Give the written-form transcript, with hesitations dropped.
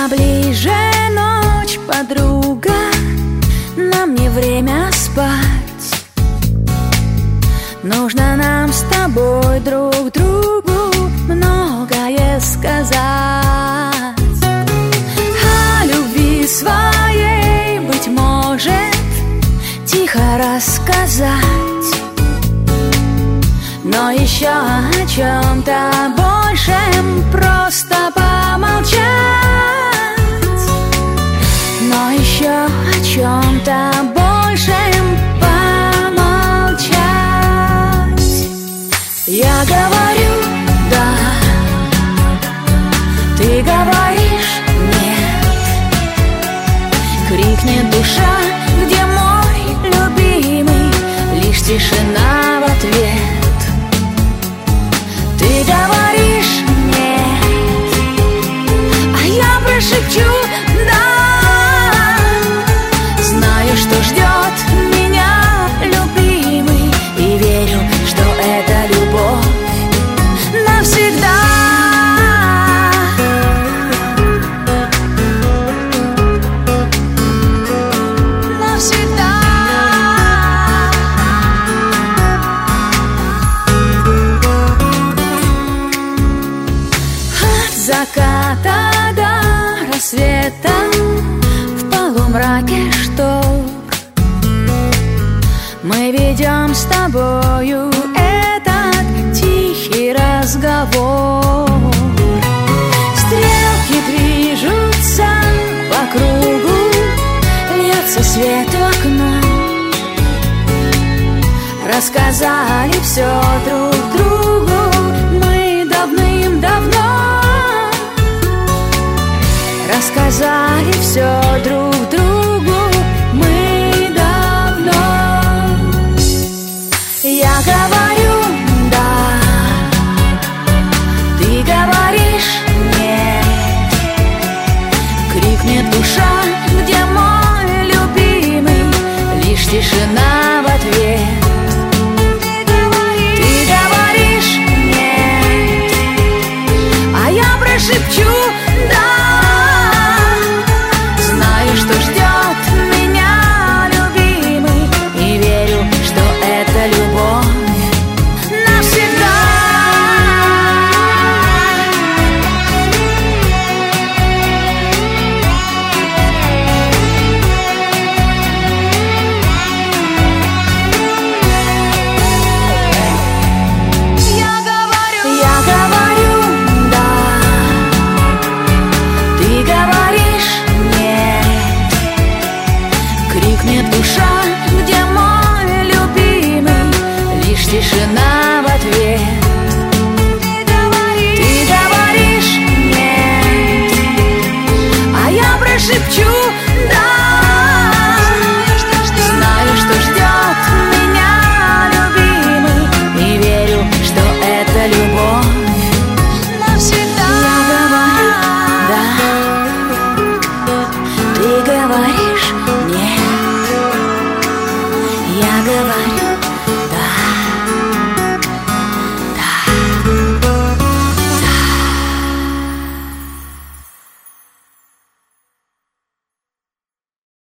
ближе ночь, подруга, нам не время спать. Нужно нам с тобой друг другу многое сказать. О любви своей, быть может, тихо рассказать, но еще о чем-то большем просто помолчать. Но еще о чем-то большем помолчать. Я говорю да, ты говоришь нет. Крикнет душа, где мой любимый, лишь тишина в ответ. Ты говоришь нет, а я прошепчу да. Знаю, что ждет меня любимый, и верю, что это любовь навсегда. Навсегда. От заката до рассвета в полумраке штор мы ведем с тобою этот тихий разговор. Стрелки движутся по кругу, льется свет в окно. Рассказали все друг другу мы давным-давно. Рассказали все друг другу мы давно. Я говорю да, ты говоришь нет. Крикнет душа, где мой любимый, лишь тишина в ответ. Ты говоришь нет, а я прошепчу